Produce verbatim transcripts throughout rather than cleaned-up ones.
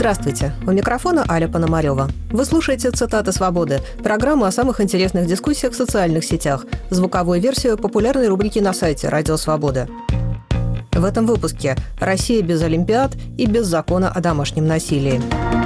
Здравствуйте. У микрофона Аля Пономарева. Вы слушаете «Цитаты свободы» – программу о самых интересных дискуссиях в социальных сетях, звуковую версию популярной рубрики на сайте «Радио Свобода». В этом выпуске «Россия без Олимпиад и без закона о домашнем насилии».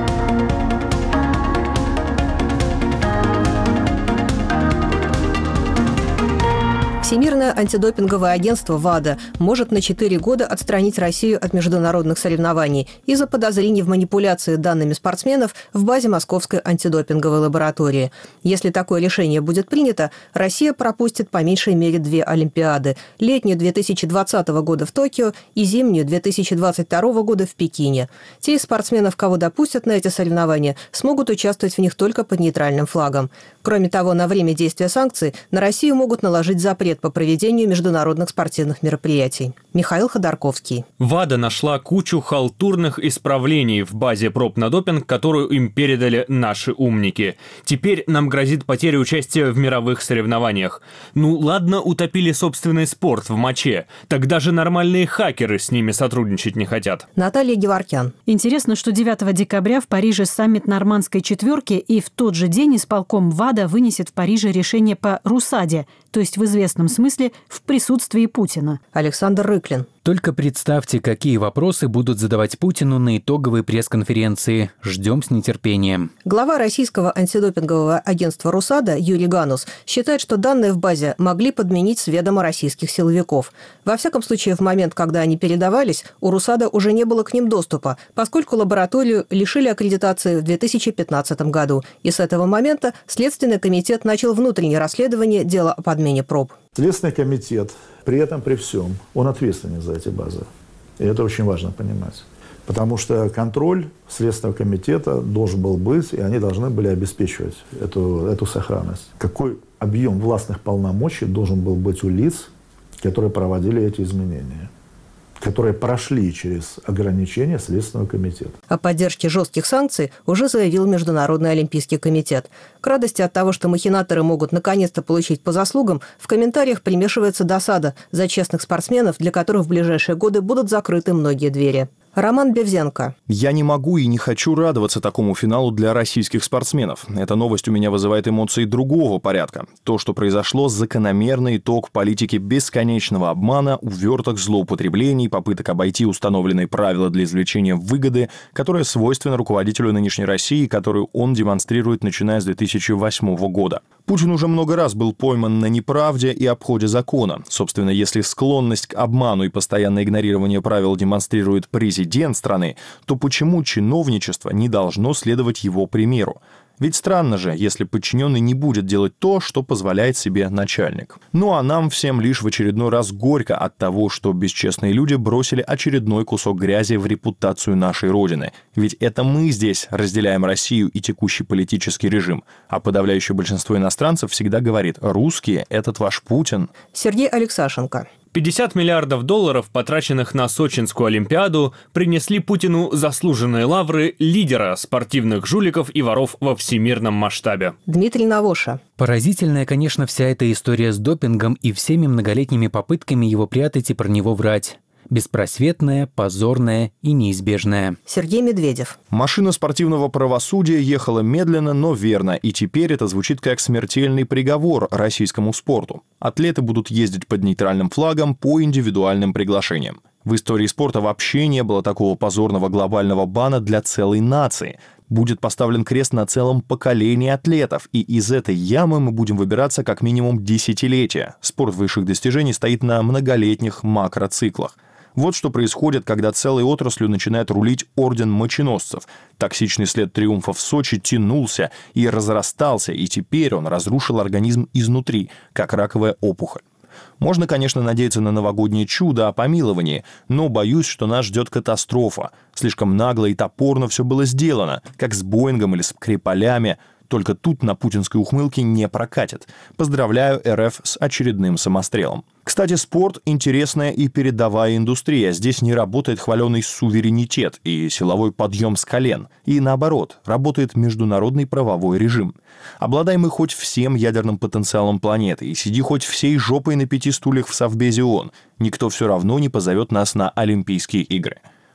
Всемирное антидопинговое агентство ВАДА может на четыре года отстранить Россию от международных соревнований из-за подозрений в манипуляции данными спортсменов в базе Московской антидопинговой лаборатории. Если такое решение будет принято, Россия пропустит по меньшей мере две Олимпиады – летнюю две тысячи двадцатого года в Токио и зимнюю две тысячи двадцать второго года в Пекине. Те из спортсменов, кого допустят на эти соревнования, смогут участвовать в них только под нейтральным флагом. Кроме того, на время действия санкций на Россию могут наложить запрет по проведению международных спортивных мероприятий. Михаил Ходорковский. ВАДА нашла кучу халтурных исправлений в базе проб на допинг, которую им передали наши умники. Теперь нам грозит потеря участия в мировых соревнованиях. Ну ладно, утопили собственный спорт в моче. Так даже нормальные хакеры с ними сотрудничать не хотят. Наталья Геворкян. Интересно, что девятого декабря в Париже саммит нормандской четверки, и в тот же день исполком ВАДА вынесет в Париже решение по РУСАДе, то есть в известном смысле в присутствии Путина. Александр Рыклин. Только представьте, какие вопросы будут задавать Путину на итоговой пресс-конференции. Ждем с нетерпением. Глава российского антидопингового агентства РУСАДА Юрий Ганус считает, что данные в базе могли подменить с ведома российских силовиков. Во всяком случае, в момент, когда они передавались, у РУСАДА уже не было к ним доступа, поскольку лабораторию лишили аккредитации в две тысячи пятнадцатом году. И с этого момента Следственный комитет начал внутреннее расследование дела о подмене проб. Следственный комитет, при этом, при всем, он ответственен за эти базы. И это очень важно понимать. Потому что контроль Следственного комитета должен был быть, и они должны были обеспечивать эту, эту сохранность. Какой объем властных полномочий должен был быть у лиц, которые проводили эти изменения, которые прошли через ограничения Следственного комитета. О поддержке жестких санкций уже заявил Международный олимпийский комитет. К радости от того, что махинаторы могут наконец-то получить по заслугам, в комментариях примешивается досада за честных спортсменов, для которых в ближайшие годы будут закрыты многие двери. Роман Бевзенко. Я не могу и не хочу радоваться такому финалу для российских спортсменов. Эта новость у меня вызывает эмоции другого порядка. То, что произошло, закономерный итог политики бесконечного обмана, уверток, злоупотреблений, попыток обойти установленные правила для извлечения выгоды, которая свойственна руководителю нынешней России, которую он демонстрирует, начиная с две тысячи восьмого года. Путин уже много раз был пойман на неправде и обходе закона. Собственно, если склонность к обману и постоянное игнорирование правил демонстрирует президент страны, то почему чиновничество не должно следовать его примеру? Ведь странно же, если подчиненный не будет делать то, что позволяет себе начальник. Ну а нам всем лишь в очередной раз горько от того, что бесчестные люди бросили очередной кусок грязи в репутацию нашей Родины. Ведь это мы здесь разделяем Россию и текущий политический режим. А подавляющее большинство иностранцев всегда говорит: «Русские – этот ваш Путин». Сергей Алексашенко. пятьдесят миллиардов долларов, потраченных на Сочинскую Олимпиаду, принесли Путину заслуженные лавры лидера спортивных жуликов и воров во всемирном масштабе. Дмитрий Навоша. Поразительная, конечно, вся эта история с допингом и всеми многолетними попытками его прятать и про него врать. Беспросветная, позорная и неизбежная. Сергей Медведев. Машина спортивного правосудия ехала медленно, но верно, и теперь это звучит как смертельный приговор российскому спорту. Атлеты будут ездить под нейтральным флагом по индивидуальным приглашениям. В истории спорта вообще не было такого позорного глобального бана для целой нации. Будет поставлен крест на целом поколении атлетов, и из этой ямы мы будем выбираться как минимум десятилетия. Спорт высших достижений стоит на многолетних макроциклах. Вот что происходит, когда целой отраслью начинает рулить орден моченосцев. Токсичный след триумфа в Сочи тянулся и разрастался, и теперь он разрушил организм изнутри, как раковая опухоль. Можно, конечно, надеяться на новогоднее чудо о помиловании, но боюсь, что нас ждет катастрофа. Слишком нагло и топорно все было сделано, как с Боингом или с Скрипалями. Только тут на путинской ухмылке не прокатит. Поздравляю эр эф с очередным самострелом. Кстати, спорт – интересная и передовая индустрия. Здесь не работает хваленый суверенитет и силовой подъем с колен. И наоборот, работает международный правовой режим. Обладай мы хоть всем ядерным потенциалом планеты и сиди хоть всей жопой на пяти стульях в Совбезе ООН, никто все равно не позовет нас на Олимпийские игры.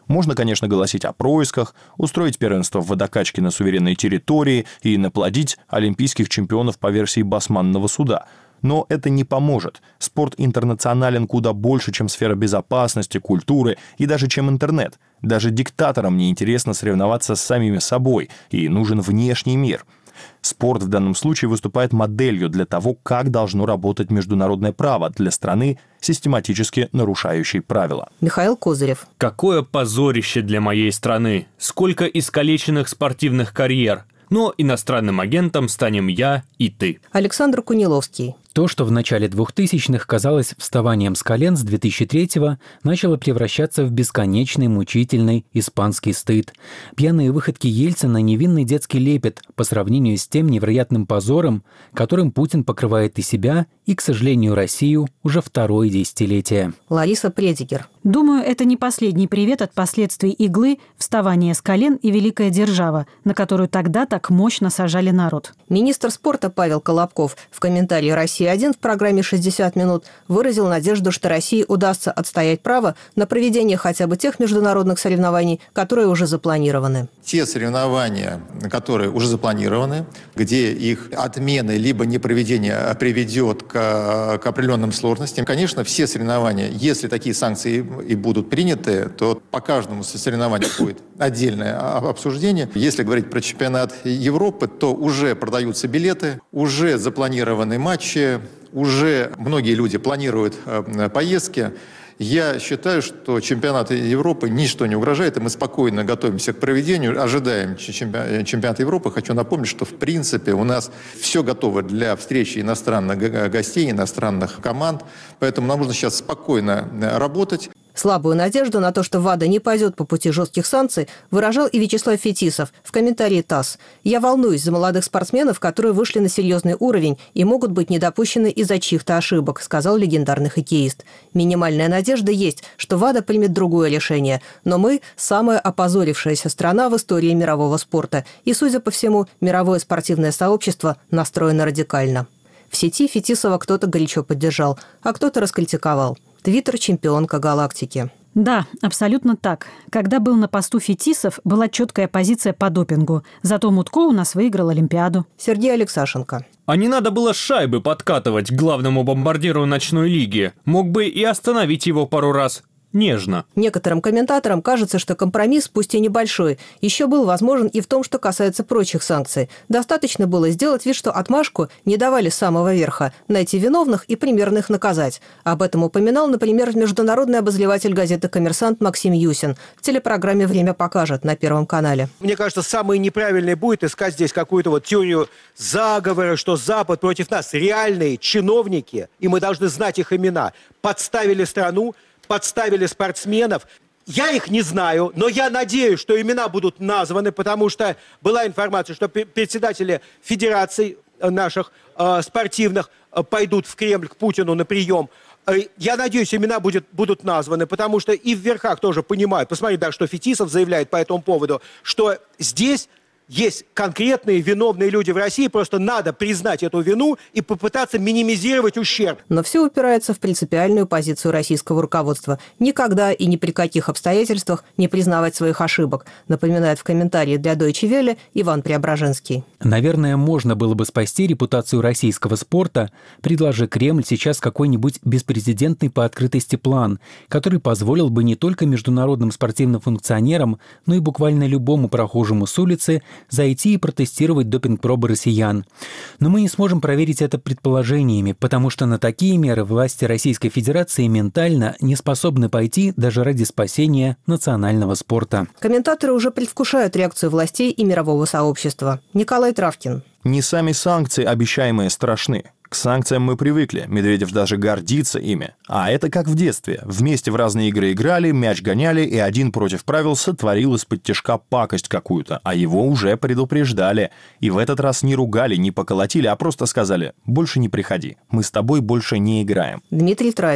Можно, конечно, голосить о происках, устроить первенство в водокачке на суверенной территории и наплодить олимпийских чемпионов по версии Басманного суда. Но это не поможет. Спорт интернационален куда больше, чем сфера безопасности, культуры и даже чем интернет. Даже диктаторам неинтересно соревноваться с самими собой, и нужен внешний мир. Спорт в данном случае выступает моделью для того, как должно работать международное право для страны, систематически нарушающей правила. Михаил Козырев. Какое позорище для моей страны! Сколько искалеченных спортивных карьер! Но иностранным агентом станем я и ты. Александр Куниловский. То, что в начале двухтысячных казалось вставанием с колен, с две тысячи третьего начало превращаться в бесконечный, мучительный испанский стыд. Пьяные выходки Ельцина – невинный детский лепет по сравнению с тем невероятным позором, которым Путин покрывает и себя, и, к сожалению, Россию уже второе десятилетие. Лариса Предигер. Думаю, это не последний привет от последствий иглы, вставания с колен и великая держава, на которую тогда так мощно сажали народ. Министр спорта Павел Колобков в комментарии «Россия-один» в программе «шестьдесят минут» выразил надежду, что России удастся отстоять право на проведение хотя бы тех международных соревнований, которые уже запланированы. Те соревнования, которые уже запланированы, где их отмены либо непроведение приведет к, к определенным сложностям. Конечно, все соревнования, если такие санкции и будут приняты, то по каждому соревнованию будет отдельное обсуждение. Если говорить про чемпионат Европы, то уже продаются билеты, уже запланированы матчи, уже многие люди планируют поездки. Я считаю, что чемпионату Европы ничто не угрожает, и мы спокойно готовимся к проведению, ожидаем чемпионата Европы. Хочу напомнить, что в принципе у нас все готово для встречи иностранных гостей, иностранных команд, поэтому нам нужно сейчас спокойно работать. Слабую надежду на то, что ВАДА не пойдет по пути жестких санкций, выражал и Вячеслав Фетисов в комментарии ТАСС. «Я волнуюсь за молодых спортсменов, которые вышли на серьезный уровень и могут быть недопущены из-за чьих-то ошибок», сказал легендарный хоккеист. «Минимальная надежда есть, что ВАДА примет другое решение. Но мы – самая опозорившаяся страна в истории мирового спорта. И, судя по всему, мировое спортивное сообщество настроено радикально». В сети Фетисова кто-то горячо поддержал, а кто-то раскритиковал. Твиттер – чемпионка галактики. Да, абсолютно так. Когда был на посту Фетисов, была четкая позиция по допингу. Зато Мутко у нас выиграл Олимпиаду. Сергей Алексашенко. А не надо было шайбы подкатывать к главному бомбардиру ночной лиги. Мог бы и остановить его пару раз. Нежно. Некоторым комментаторам кажется, что компромисс, пусть и небольшой, еще был возможен и в том, что касается прочих санкций. Достаточно было сделать вид, что отмашку не давали с самого верха, найти виновных и примерно их наказать. Об этом упоминал, например, международный обозреватель газеты «Коммерсант» Максим Юсин в телепрограмме «Время покажет» на Первом канале. Мне кажется, самое неправильное будет искать здесь какую-то вот теорию заговора, что Запад против нас. Реальные чиновники, и мы должны знать их имена, подставили страну, подставили спортсменов. Я их не знаю, но я надеюсь, что имена будут названы, потому что была информация, что председатели федераций наших э, спортивных э, пойдут в Кремль к Путину на прием. Э, я надеюсь, имена будет, будут названы, потому что и в верхах тоже понимают. Посмотрите, да, что Фетисов заявляет по этому поводу, что здесь есть конкретные виновные люди в России, просто надо признать эту вину и попытаться минимизировать ущерб. Но все упирается в принципиальную позицию российского руководства. Никогда и ни при каких обстоятельствах не признавать своих ошибок, напоминает в комментарии для Deutsche Welle Иван Преображенский. Наверное, можно было бы спасти репутацию российского спорта, предложи Кремль сейчас какой-нибудь беспрецедентный по открытости план, который позволил бы не только международным спортивным функционерам, но и буквально любому прохожему с улицы зайти и протестировать допинг-пробы россиян. Но мы не сможем проверить это предположениями, потому что на такие меры власти Российской Федерации ментально не способны пойти даже ради спасения национального спорта. Комментаторы уже предвкушают реакцию властей и мирового сообщества. Николай Травкин. Не сами санкции, обещаемые, страшны. К санкциям мы привыкли, Медведев даже гордится ими. А это как в детстве. Вместе в разные игры играли, мяч гоняли, и один против правил сотворил из-под тишка пакость какую-то, а его уже предупреждали. И в этот раз не ругали, не поколотили, а просто сказали: «Больше не приходи, мы с тобой больше не играем». Дмитрий Травин.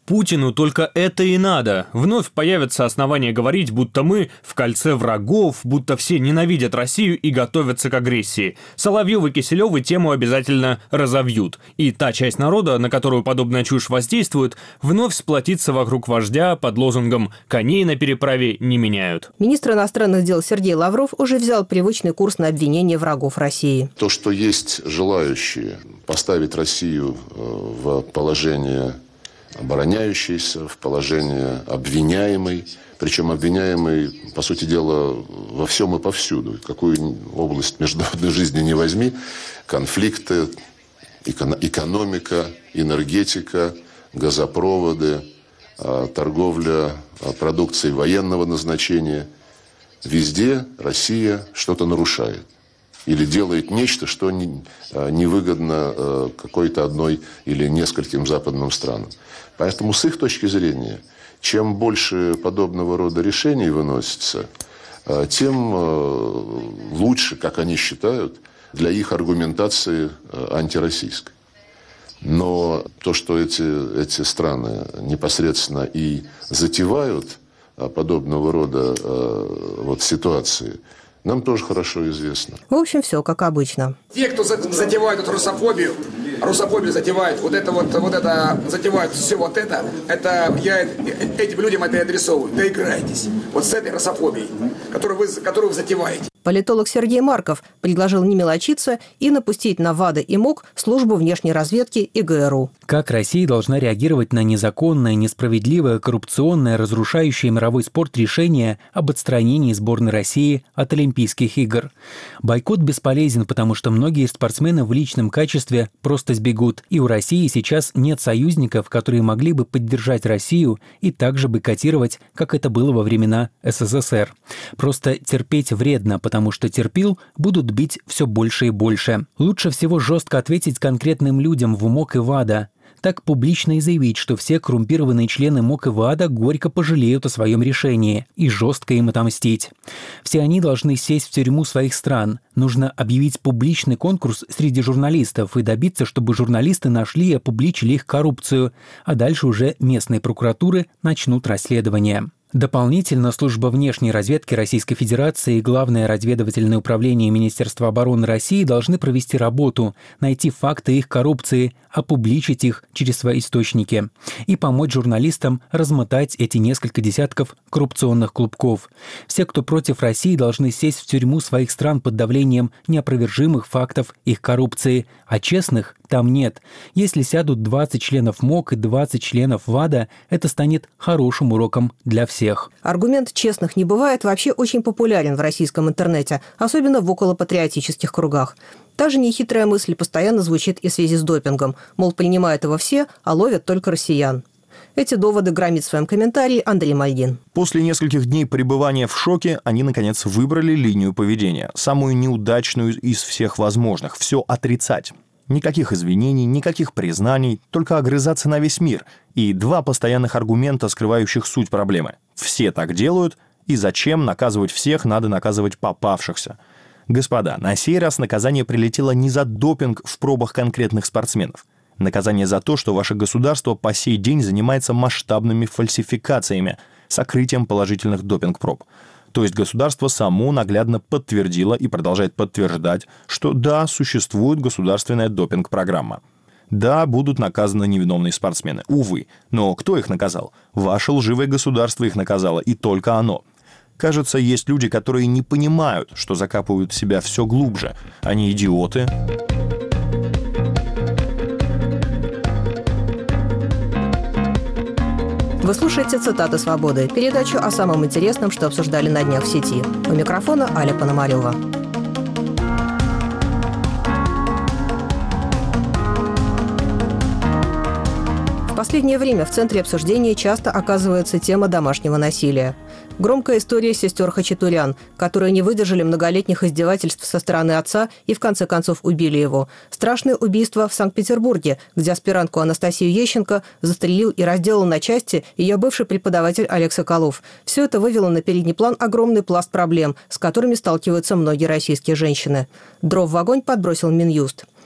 Путину только это и надо. Вновь появятся основания говорить, будто мы в кольце врагов, будто все ненавидят Россию и готовятся к агрессии. Соловьев и Киселев тему обязательно разовьют. И та часть народа, на которую подобная чушь воздействует, вновь сплотится вокруг вождя под лозунгом «коней на переправе не меняют». Министр иностранных дел Сергей Лавров уже взял привычный курс на обвинение врагов России. То, что есть желающие поставить Россию в положение обороняющийся, в положение обвиняемый, причем обвиняемый, по сути дела, во всем и повсюду. Какую область международной жизни не возьми, конфликты, экономика, энергетика, газопроводы, торговля продукцией военного назначения. Везде Россия что-то нарушает. Или делает нечто, что невыгодно какой-то одной или нескольким западным странам. Поэтому с их точки зрения, чем больше подобного рода решений выносится, тем лучше, как они считают, для их аргументации антироссийской. Но то, что эти, эти страны непосредственно и затевают подобного рода вот, ситуации, нам тоже хорошо известно. В общем, все как обычно. Те, кто затевают эту русофобию, русофобию затевают, вот это вот, вот это, затевают все вот это, это я этим людям это и адресовываю. Доиграйтесь вот с этой русофобией, которую вы, которую вы затеваете. Политолог Сергей Марков предложил не мелочиться и напустить на ВАДА и МОК службу внешней разведки и ГРУ. Как Россия должна реагировать на незаконное, несправедливое, коррупционное, разрушающее мировой спорт решение об отстранении сборной России от Олимпийских игр? Бойкот бесполезен, потому что многие спортсмены в личном качестве просто сбегут. И у России сейчас нет союзников, которые могли бы поддержать Россию и также бойкотировать, как это было во времена СССР. Просто терпеть вредно, потому что терпил будут бить все больше и больше. Лучше всего жестко ответить конкретным людям в МОК и ВАДА. Так публично и заявить, что все коррумпированные члены МОК и ВАДА горько пожалеют о своем решении и жестко им отомстить. Все они должны сесть в тюрьму своих стран. Нужно объявить публичный конкурс среди журналистов и добиться, чтобы журналисты нашли и опубличили их коррупцию, а дальше уже местные прокуратуры начнут расследование. Дополнительно служба внешней разведки Российской Федерации и Главное разведывательное управление Министерства обороны России должны провести работу, найти факты их коррупции, опубличить их через свои источники и помочь журналистам размотать эти несколько десятков коррупционных клубков. Все, кто против России, должны сесть в тюрьму своих стран под давлением неопровержимых фактов их коррупции, а честных там нет. Если сядут двадцать членов МОК и двадцать членов ВАДА, это станет хорошим уроком для всех. Аргумент «честных не бывает» вообще очень популярен в российском интернете, особенно в околопатриотических кругах. Та же нехитрая мысль постоянно звучит и в связи с допингом. Мол, принимают его все, а ловят только россиян. Эти доводы громит в своем комментарии Андрей Мальгин. После нескольких дней пребывания в шоке они, наконец, выбрали линию поведения. Самую неудачную из всех возможных. Все отрицать. Никаких извинений, никаких признаний, только огрызаться на весь мир. И два постоянных аргумента, скрывающих суть проблемы. Все так делают, и зачем наказывать всех, надо наказывать попавшихся. Господа, на сей раз наказание прилетело не за допинг в пробах конкретных спортсменов. Наказание за то, что ваше государство по сей день занимается масштабными фальсификациями, сокрытием положительных допинг-проб. То есть государство само наглядно подтвердило и продолжает подтверждать, что да, существует государственная допинг-программа. Да, будут наказаны невиновные спортсмены. Увы. Но кто их наказал? Ваше лживое государство их наказало, и только оно. Кажется, есть люди, которые не понимают, что закапывают себя все глубже. Они идиоты. Вы слушаете «Цитаты свободы», передачу о самом интересном, что обсуждали на днях в сети. У микрофона Аля Пономарева. В последнее время в центре обсуждения часто оказывается тема домашнего насилия. Громкая история сестер Хачатурян, которые не выдержали многолетних издевательств со стороны отца и в конце концов убили его. Страшное убийство в Санкт-Петербурге, где аспирантку Анастасию Ещенко застрелил и разделал на части ее бывший преподаватель Олег Соколов. Все это вывело на передний план огромный пласт проблем, с которыми сталкиваются многие российские женщины. Дров в огонь подбросил Минюст.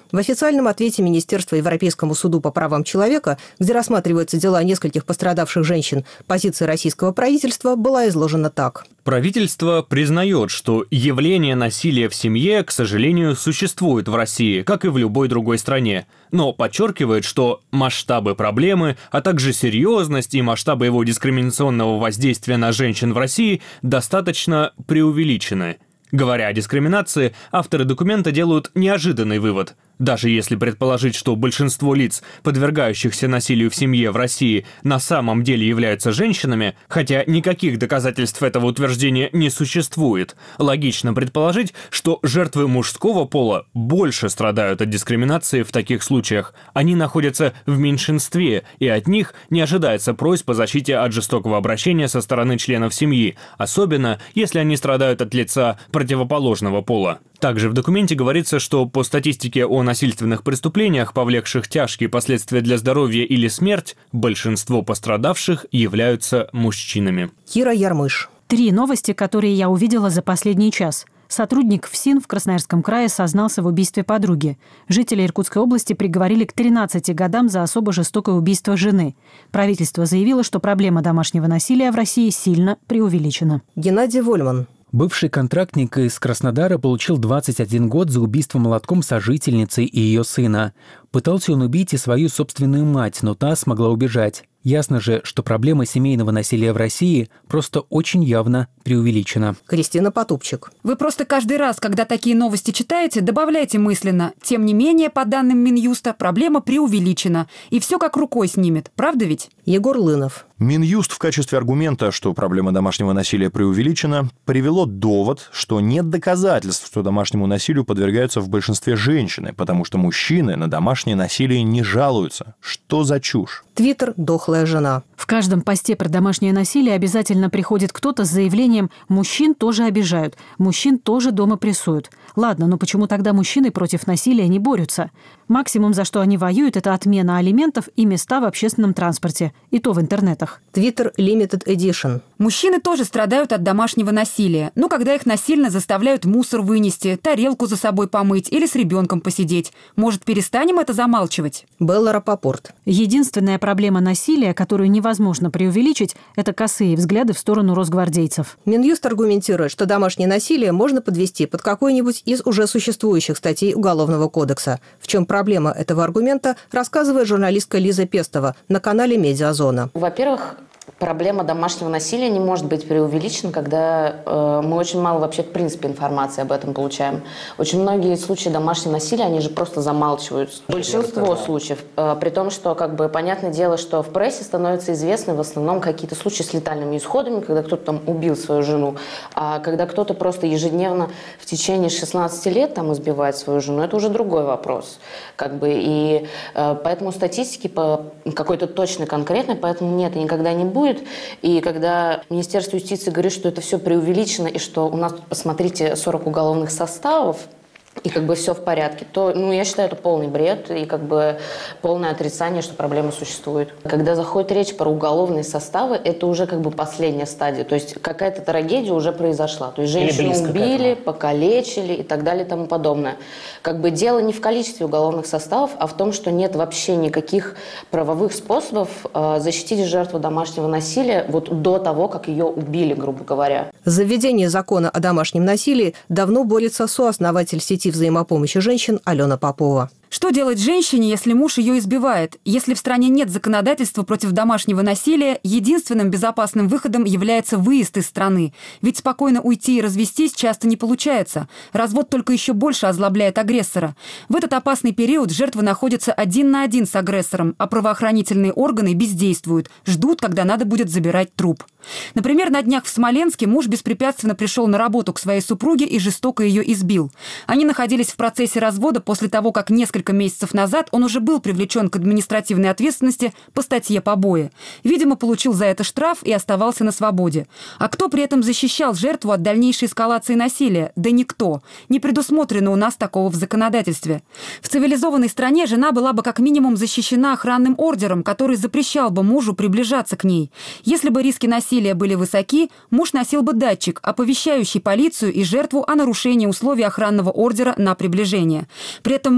В официальном ответе Министерства Европейскому суду по правам человека, где рассматриваются дела нескольких пострадавших женщин, позиция российского правительства была изложена так. Правительство признает, что явление насилия в семье, к сожалению, существует в России, как и в любой другой стране, но подчеркивает, что масштабы проблемы, а также серьезность и масштабы его дискриминационного воздействия на женщин в России достаточно преувеличены. Говоря о дискриминации, авторы документа делают неожиданный вывод. Даже если предположить, что большинство лиц, подвергающихся насилию в семье в России, на самом деле являются женщинами, хотя никаких доказательств этого утверждения не существует, логично предположить, что жертвы мужского пола больше страдают от дискриминации в таких случаях. Они находятся в меньшинстве, и от них не ожидается просьб о защите от жестокого обращения со стороны членов семьи, особенно если они страдают от лица противоположного пола. Также в документе говорится, что по статистике о насильственных преступлениях, повлекших тяжкие последствия для здоровья или смерть, большинство пострадавших являются мужчинами. Кира Ярмыш. Три новости, которые я увидела за последний час. Сотрудник ФСИН в Красноярском крае сознался в убийстве подруги. Жители Иркутской области приговорили к тринадцати годам за особо жестокое убийство жены. Правительство заявило, что проблема домашнего насилия в России сильно преувеличена. Геннадий Вольман. Бывший контрактник из Краснодара получил двадцать один год за убийство молотком сожительницы и ее сына. Пытался он убить и свою собственную мать, но та смогла убежать. Ясно же, что проблема семейного насилия в России просто очень явно преувеличена. Кристина Потупчик. Вы просто каждый раз, когда такие новости читаете, добавляйте мысленно. Тем не менее, по данным Минюста, проблема преувеличена. И все как рукой снимет. Правда ведь? Егор Лынов. Минюст в качестве аргумента, что проблема домашнего насилия преувеличена, привело довод, что нет доказательств, что домашнему насилию подвергаются в большинстве женщины, потому что мужчины на домашнее насилие не жалуются. Что за чушь? Твиттер «Дохлая жена». В каждом посте про домашнее насилие обязательно приходит кто-то с заявлением «мужчин тоже обижают, мужчин тоже дома прессуют». Ладно, но почему тогда мужчины против насилия не борются? Максимум, за что они воюют, это отмена алиментов и места в общественном транспорте. И то в интернетах. Твиттер Limited Edition. Мужчины тоже страдают от домашнего насилия. Ну, когда их насильно заставляют мусор вынести, тарелку за собой помыть или с ребенком посидеть. Может, перестанем это замалчивать? Белла Рапопорт. Единственная проблема насилия, которую невозможно преувеличить, это косые взгляды в сторону росгвардейцев. Минюст аргументирует, что домашнее насилие можно подвести под какой-нибудь из уже существующих статей Уголовного кодекса. В чем проблема этого аргумента, рассказывает журналистка Лиза Пестова на канале «Медиазона». Во-первых, проблема домашнего насилия не может быть преувеличена, когда э, мы очень мало вообще в принципе информации об этом получаем. Очень многие случаи домашнего насилия, они же просто замалчивают. Большинство случаев. Э, при том, что, как бы, понятное дело, что в прессе становятся известны в основном какие-то случаи с летальными исходами, когда кто-то там убил свою жену, а когда кто-то просто ежедневно в течение шестнадцати лет там избивает свою жену, это уже другой вопрос. Как бы, и э, поэтому статистики по какой-то точной, конкретной, поэтому нет, и никогда не будет. И когда Министерство юстиции говорит, что это все преувеличено, и что у нас тут, посмотрите, сорок уголовных составов, и как бы все в порядке, то, ну, я считаю, это полный бред и как бы полное отрицание, что проблема существует. Когда заходит речь про уголовные составы, это уже как бы последняя стадия, то есть какая-то трагедия уже произошла, то есть женщину убили, покалечили и так далее и тому подобное. Как бы дело не в количестве уголовных составов, а в том, что нет вообще никаких правовых способов э, защитить жертву домашнего насилия вот до того, как ее убили, грубо говоря. За введение закона о домашнем насилии давно борется сооснователь сети взаимопомощи женщин Алена Попова. Что делать женщине, если муж ее избивает? Если в стране нет законодательства против домашнего насилия, единственным безопасным выходом является выезд из страны. Ведь спокойно уйти и развестись часто не получается. Развод только еще больше озлобляет агрессора. В этот опасный период жертва находится один на один с агрессором, а правоохранительные органы бездействуют, ждут, когда надо будет забирать труп. Например, на днях в Смоленске муж беспрепятственно пришел на работу к своей супруге и жестоко ее избил. Они находились в процессе развода после того, как несколько Несколько месяцев назад он уже был привлечен к административной ответственности по статье побои. Видимо, получил за это штраф и оставался на свободе. А кто при этом защищал жертву от дальнейшей эскалации насилия? Да никто. Не предусмотрено у нас такого в законодательстве. В цивилизованной стране жена была бы как минимум защищена охранным ордером, который запрещал бы мужу приближаться к ней. Если бы риски насилия были высоки, муж носил бы датчик, оповещающий полицию и жертву о нарушении условий охранного ордера на приближение. При этом муж, проходя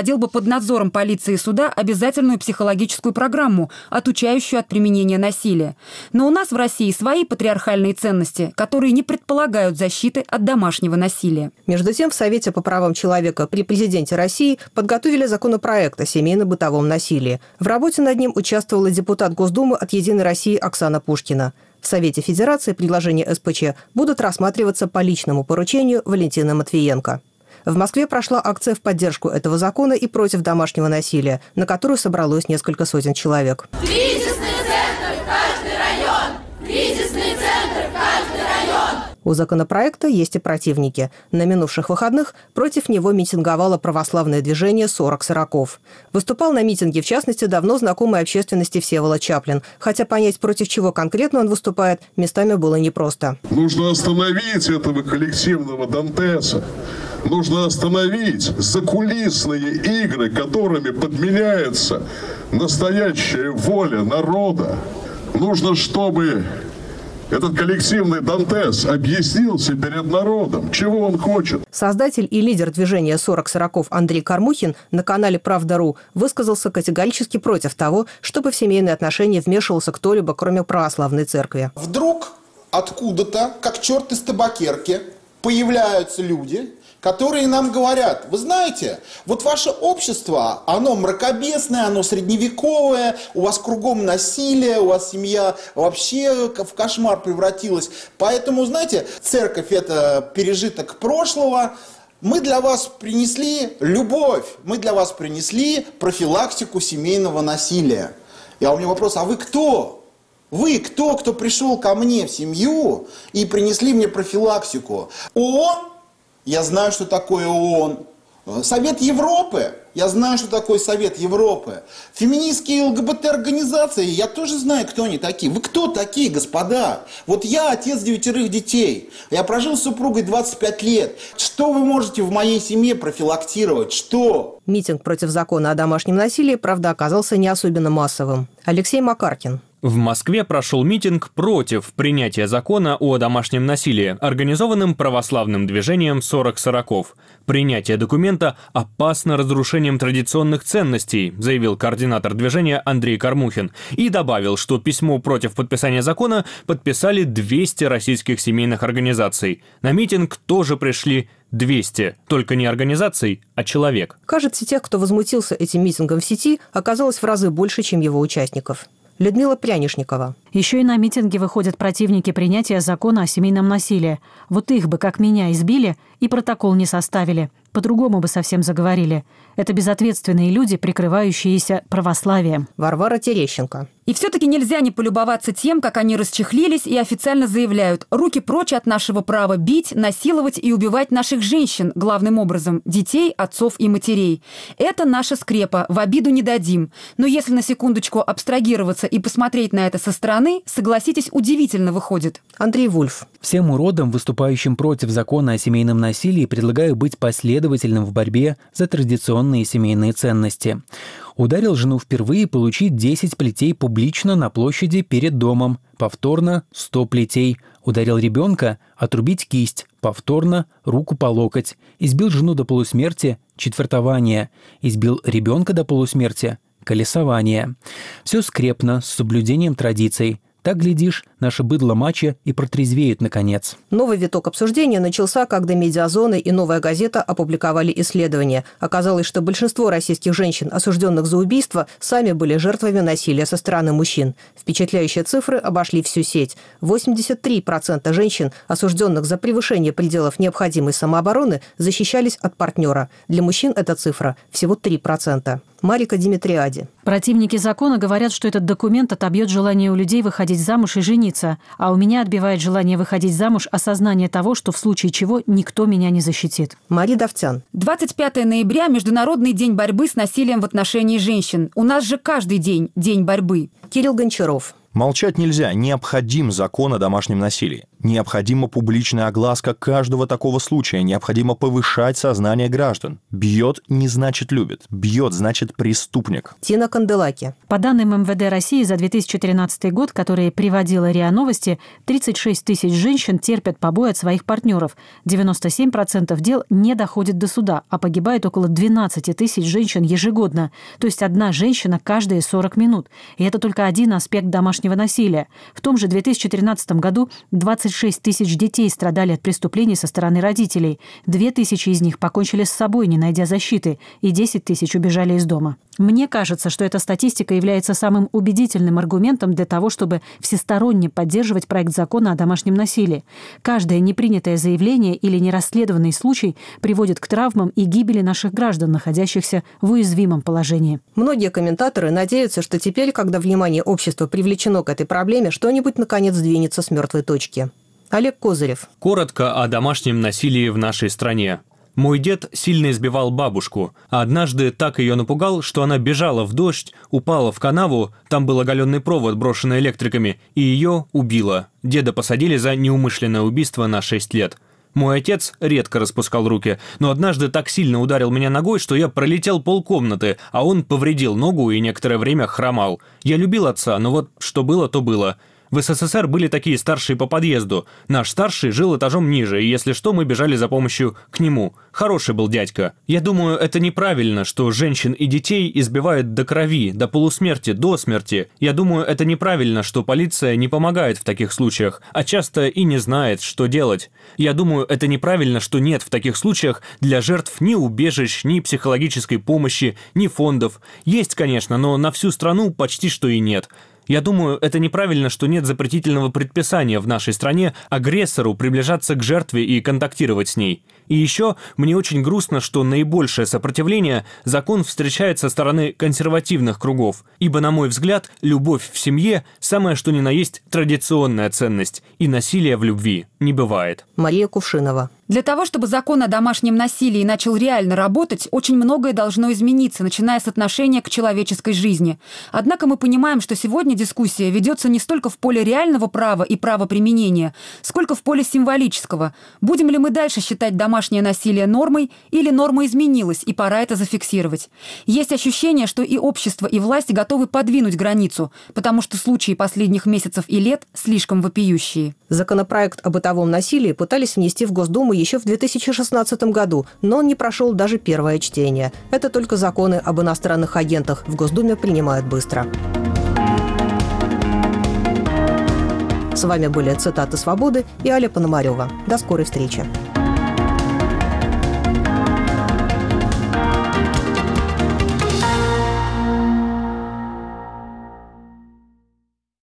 проводил бы под надзором полиции и суда обязательную психологическую программу, отучающую от применения насилия. Но у нас в России свои патриархальные ценности, которые не предполагают защиты от домашнего насилия. Между тем, в Совете по правам человека при президенте России подготовили законопроект о семейно-бытовом насилии. В работе над ним участвовала депутат Госдумы от «Единой России» Оксана Пушкина. В Совете Федерации предложения эс пэ че будут рассматриваться по личному поручению Валентины Матвиенко. В Москве прошла акция в поддержку этого закона и против домашнего насилия, на которую собралось несколько сотен человек. Кризисный центр в каждый район! Кризисный центр в каждый район! У законопроекта есть и противники. На минувших выходных против него митинговало православное движение «сорок сороков». Выступал на митинге, в частности, давно знакомый общественности Всеволод Чаплин. Хотя понять, против чего конкретно он выступает, местами было непросто. Нужно остановить этого коллективного Дантеса. Нужно остановить закулисные игры, которыми подменяется настоящая воля народа. Нужно, чтобы этот коллективный Дантес объяснился перед народом, чего он хочет. Создатель и лидер движения «сорок сороков» Андрей Кармухин на канале «Правда.ру» высказался категорически против того, чтобы в семейные отношения вмешивался кто-либо, кроме православной церкви. Вдруг откуда-то, как черт из табакерки, появляются люди, которые нам говорят: вы знаете, вот ваше общество, оно мракобесное, оно средневековое, у вас кругом насилие, у вас семья вообще в кошмар превратилась. Поэтому, знаете, церковь – это пережиток прошлого. Мы для вас принесли любовь, мы для вас принесли профилактику семейного насилия. Я у меня вопрос: а вы кто? Вы кто, кто пришел ко мне в семью и принесли мне профилактику? ООН? Я знаю, что такое ООН. Совет Европы? Я знаю, что такое Совет Европы. Феминистские ЛГБТ-организации? Я тоже знаю, кто они такие. Вы кто такие, господа? Вот я отец девятерых детей. Я прожил с супругой двадцать пять лет. Что вы можете в моей семье профилактировать? Что? Митинг против закона о домашнем насилии, правда, оказался не особенно массовым. Алексей Макаркин. В Москве прошел митинг против принятия закона о домашнем насилии, организованным православным движением «сорок сороков». Принятие документа опасно разрушением традиционных ценностей, заявил координатор движения Андрей Кармухин. И добавил, что письмо против подписания закона подписали двести российских семейных организаций. На митинг тоже пришли двести, только не организаций, а человек. Кажется, тех, кто возмутился этим митингом в сети, оказалось в разы больше, чем его участников. Людмила Прянишникова. Еще и на митинги выходят противники принятия закона о семейном насилии. Вот их бы, как меня, избили и протокол не составили. По-другому бы совсем заговорили. Это безответственные люди, прикрывающиеся православием. Варвара Терещенко. И все-таки нельзя не полюбоваться тем, как они расчехлились и официально заявляют: руки прочь от нашего права бить, насиловать и убивать наших женщин, главным образом, детей, отцов и матерей. Это наша скрепа, в обиду не дадим. Но если на секундочку абстрагироваться и посмотреть на это со стороны, согласитесь, удивительно выходит. Андрей Вульф. Всем уродам, выступающим против закона о семейном насилии, предлагаю быть последовательным в борьбе за традиционные семейные ценности. Ударил жену впервые, получить десять плетей публично на площади перед домом. Повторно сто плетей. Ударил ребенка, отрубить кисть. Повторно руку по локоть. Избил жену до полусмерти, четвертование. Избил ребенка до полусмерти, колесование. Все скрепно, с соблюдением традиций. Так, глядишь, наше быдло-мачо и протрезвеют наконец. Новый виток обсуждения начался, когда «Медиазона» и «Новая газета» опубликовали исследование. Оказалось, что большинство российских женщин, осужденных за убийство, сами были жертвами насилия со стороны мужчин. Впечатляющие цифры обошли всю сеть. восемьдесят три процента женщин, осужденных за превышение пределов необходимой самообороны, защищались от партнера. Для мужчин эта цифра всего три процента. Марика Димитриади. Противники закона говорят, что этот документ отобьет желание у людей выходить замуж и жениться, а у меня отбивает желание выходить замуж осознание того, что в случае чего никто меня не защитит. Мария Давтян. двадцать пятого ноября – Международный день борьбы с насилием в отношении женщин. У нас же каждый день – день борьбы. Кирилл Гончаров. Молчать нельзя, необходим закон о домашнем насилии. Необходима публичная огласка каждого такого случая, необходимо повышать сознание граждан. Бьет не значит любит, бьет значит преступник. Тина Канделаки. По данным эм вэ дэ России за две тысячи тринадцатый год, которые приводила РИА Новости, тридцать шесть тысяч женщин терпят побои от своих партнеров. девяносто семь процентов дел не доходит до суда, а погибает около двенадцать тысяч женщин ежегодно. То есть одна женщина каждые сорок минут. И это только один аспект домашнего насилия. В том же две тысячи тринадцатом году двадцать шесть тысяч детей страдали от преступлений со стороны родителей. Две тысячи из них покончили с собой, не найдя защиты, и десять тысяч убежали из дома. Мне кажется, что эта статистика является самым убедительным аргументом для того, чтобы всесторонне поддерживать проект закона о домашнем насилии. Каждое непринятое заявление или нерасследованный случай приводит к травмам и гибели наших граждан, находящихся в уязвимом положении. Многие комментаторы надеются, что теперь, когда внимание общества привлечено к этой проблеме, что-нибудь наконец сдвинется с мертвой точки. Олег Козырев. Коротко о домашнем насилии в нашей стране. Мой дед сильно избивал бабушку, а однажды так ее напугал, что она бежала в дождь, упала в канаву, там был оголенный провод, брошенный электриками, и ее убило. Деда посадили за неумышленное убийство на шесть лет. Мой отец редко распускал руки, но однажды так сильно ударил меня ногой, что я пролетел полкомнаты, а он повредил ногу и некоторое время хромал. Я любил отца, но вот что было, то было. В эс эс эс эр были такие старшие по подъезду. Наш старший жил этажом ниже, и если что, мы бежали за помощью к нему. Хороший был дядька. Я думаю, это неправильно, что женщин и детей избивают до крови, до полусмерти, до смерти. Я думаю, это неправильно, что полиция не помогает в таких случаях, а часто и не знает, что делать. Я думаю, это неправильно, что нет в таких случаях для жертв ни убежищ, ни психологической помощи, ни фондов. Есть, конечно, но на всю страну почти что и нет. Я думаю, это неправильно, что нет запретительного предписания в нашей стране агрессору приближаться к жертве и контактировать с ней. И еще мне очень грустно, что наибольшее сопротивление закон встречает со стороны консервативных кругов, ибо, на мой взгляд, любовь в семье – самое что ни на есть традиционная ценность, и насилия в любви не бывает. Мария Кувшинова. Для того, чтобы закон о домашнем насилии начал реально работать, очень многое должно измениться, начиная с отношения к человеческой жизни. Однако мы понимаем, что сегодня дискуссия ведется не столько в поле реального права и правоприменения, сколько в поле символического. Будем ли мы дальше считать домашнее насилие нормой, или норма изменилась, и пора это зафиксировать? Есть ощущение, что и общество, и власть готовы подвинуть границу, потому что случаи последних месяцев и лет слишком вопиющие. Законопроект о бытовом насилии пытались внести в Госдуму еще в две тысячи шестнадцатом году, но он не прошел даже первое чтение. Это только законы об иностранных агентах в Госдуме принимают быстро. С вами были «Цитаты свободы» и Аля Пономарева. До скорой встречи.